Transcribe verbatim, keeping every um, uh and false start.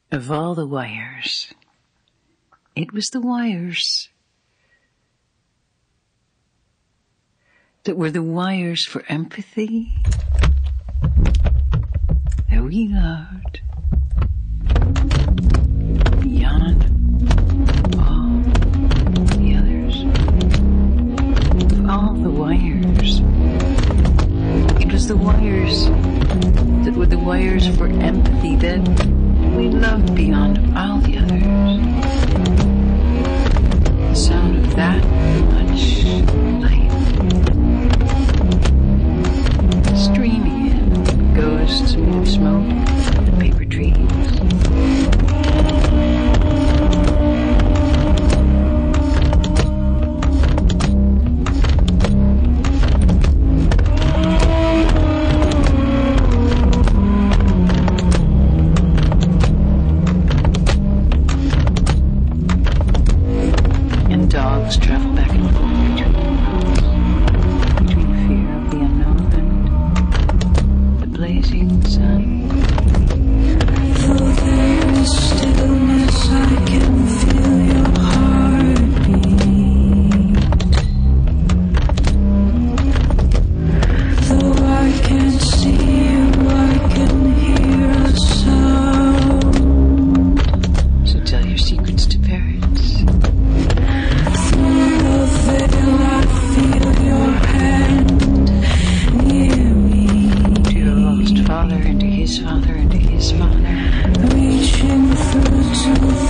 Of all the wires, it was the wires that were the wires for empathy that we loved beyond all the others. Of all the wires, it was the wires that were the wires for empathy that we loved beyond all the others. The sound of that much light streaming in, ghosts made of smoke, the paper trees. Dogs travel back and forth between worlds, between fear of the unknown and the blazing sun. Though there is stillness, I can feel your heartbeat. Though I can't see you, I can hear a sound. So tell your secrets to parrots. Father, and to his father, and to his father. Reaching through to